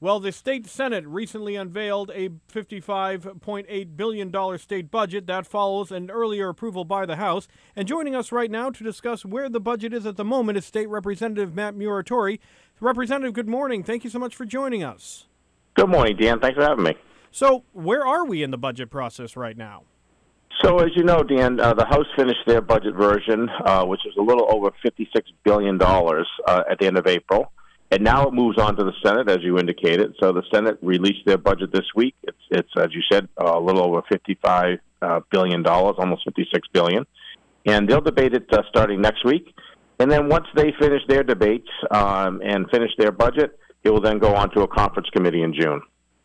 Well, the state Senate recently unveiled a $55.8 billion state budget. That follows an earlier approval by the House. And joining us right now to discuss where the budget is at the moment is State Representative Matt Muratori. Representative, good morning. Thank you so much for joining us. Good morning, Dan. Thanks for having me. So, where are we in the budget process right now? So, as you know, Dan, the House finished their budget version, which is a little over $56 billion at the end of April. And now it moves on to the Senate, as you indicated. So the Senate released their budget this week. It's as you said, a little over $55 billion, almost $56 billion. And they'll debate it starting next week. And then once they finish their debates and finish their budget, it will then go on to a conference committee in June.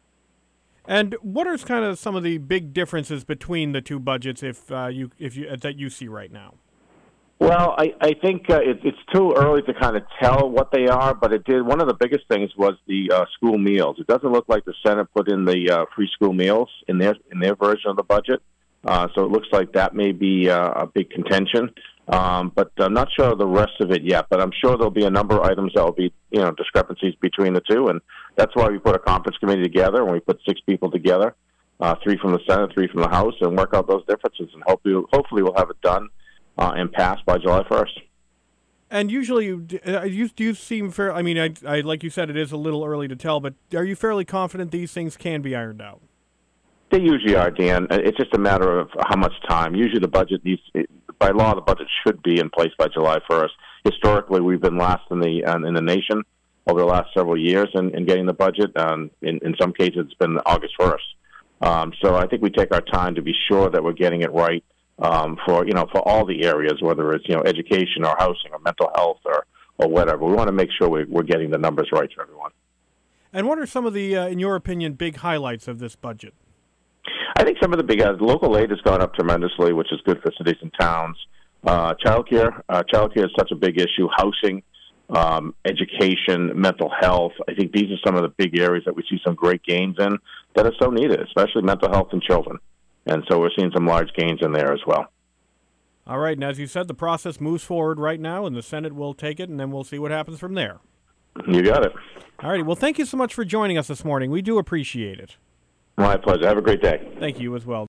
And what are kind of some of the big differences between the two budgets that you see right now? Well, I think it's too early to kind of tell what they are, but it did. One of the biggest things was the school meals. It doesn't look like the Senate put in the free school meals in their version of the budget, so it looks like that may be a big contention. But I'm not sure of the rest of it yet. But I'm sure there'll be a number of items that will be discrepancies between the two, and that's why we put a conference committee together, and we put 6 people together, 3 from the Senate, 3 from the House, and work out those differences, and hopefully we'll have it done and passed by July 1st. And usually, you seem fair. I mean, I like you said, it is a little early to tell, but are you fairly confident these things can be ironed out? They usually are, Dan. It's just a matter of how much time. Usually the budget by law, the budget should be in place by July 1st. Historically, we've been last in the nation over the last several years in getting the budget. In some cases, it's been August 1st. So I think we take our time to be sure that we're getting it right. For all the areas, whether it's education or housing or mental health or whatever, we want to make sure we're getting the numbers right for everyone. And what are some of the, in your opinion, big highlights of this budget? I think some of the big local aid has gone up tremendously, which is good for cities and towns. Childcare is such a big issue. Housing, education, mental health. I think these are some of the big areas that we see some great gains in that are so needed, especially mental health in children. And so we're seeing some large gains in there as well. All right. And as you said, the process moves forward right now, and the Senate will take it, and then we'll see what happens from there. You got it. All righty. Well, thank you so much for joining us this morning. We do appreciate it. My pleasure. Have a great day. Thank you as well.